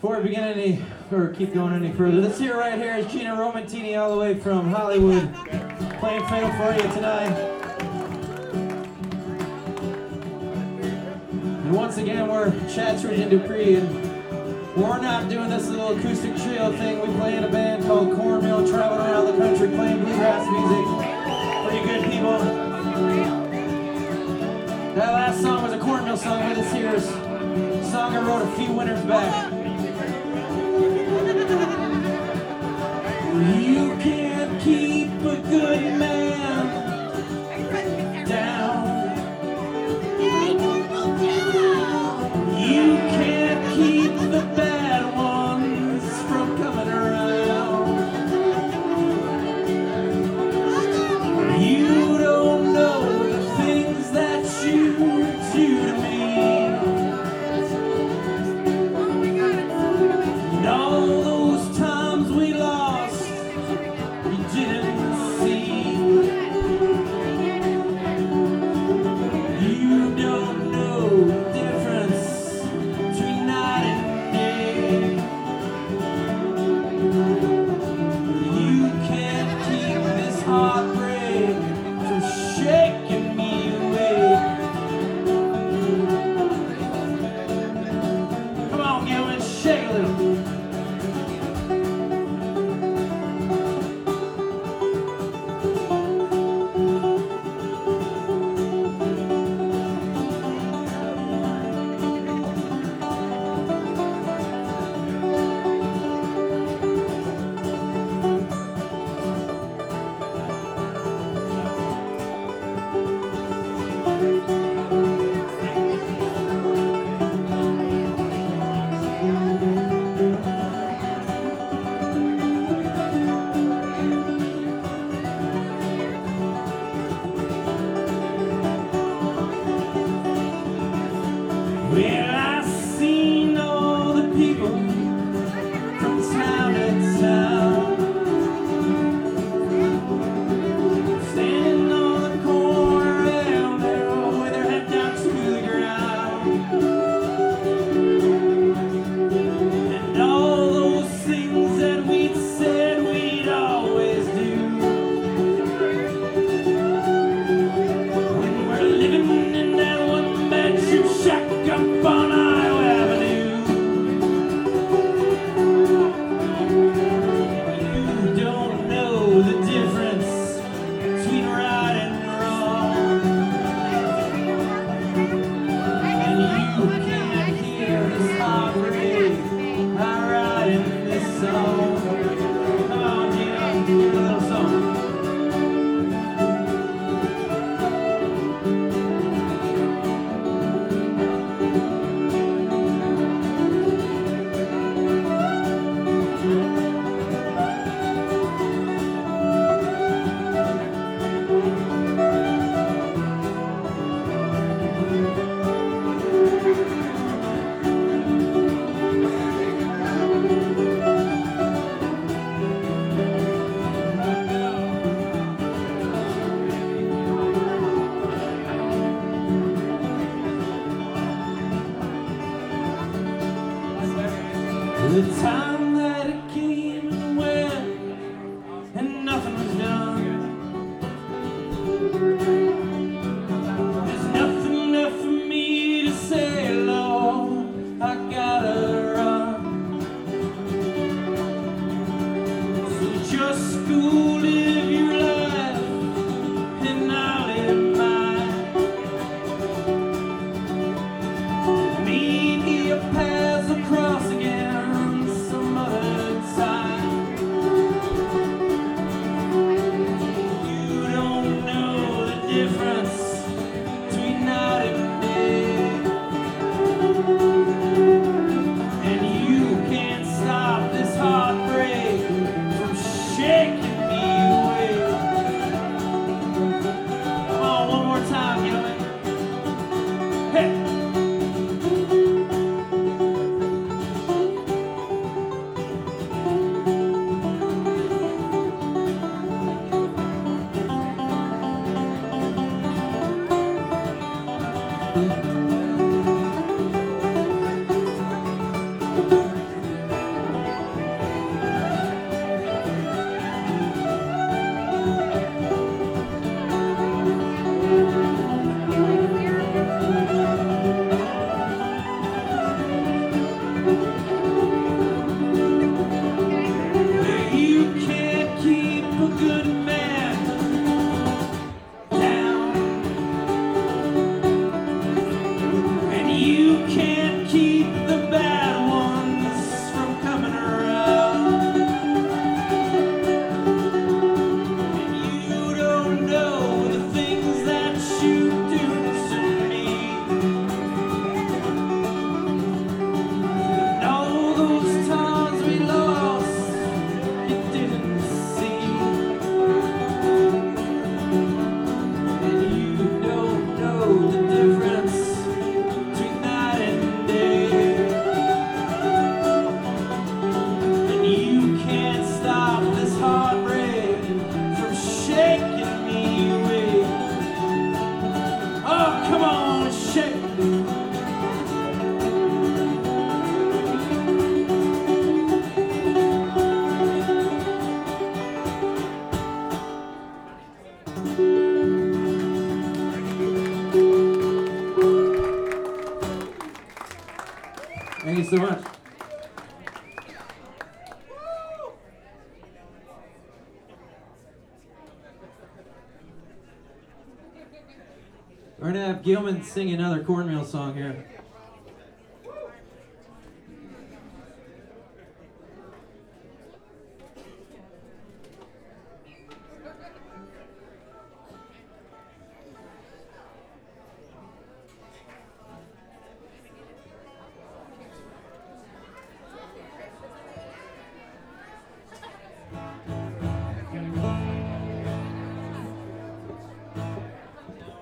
Before we begin any, or keep going any further, this here right here is Gina Romantini all the way from Hollywood, playing Fatal for you tonight. And once again, we're Chattridge and Dupree, and we're not doing this little acoustic trio thing. We play in a band called Cornmeal, traveling around the country playing bluegrass music. Pretty good people. That last song was a Cornmeal song, but this here is a song I wrote a few winters back. You can't keep a good man down. You can't keep the bad ones from coming around. You don't know the things that you do to me. And all those times we lost, you didn't see. You don't know the difference between night and day. You can't keep this heartbreak from shaking me away. Come on, Gilman, shake a little. Well, I've seen all the people from town to town, standing on the corner around there with their head down to the ground. And all those things that we'd said we'd always do, when we're living in that one bedroom shack up on Iowa Avenue. You don't know the difference between right and wrong, and you can't hear this heartbreak I write in this song. Come on, Gina, do a little song. The time that it came and went, and nothing was done. There's nothing left for me to say, Lord, I gotta run. So just go live your life, and I'll live mine. Maybe your paths will cross again some other time. You don't know the difference between night and day, and you can't stop this heartbreak from shaking me We're gonna have Gilman sing another cornmeal song here.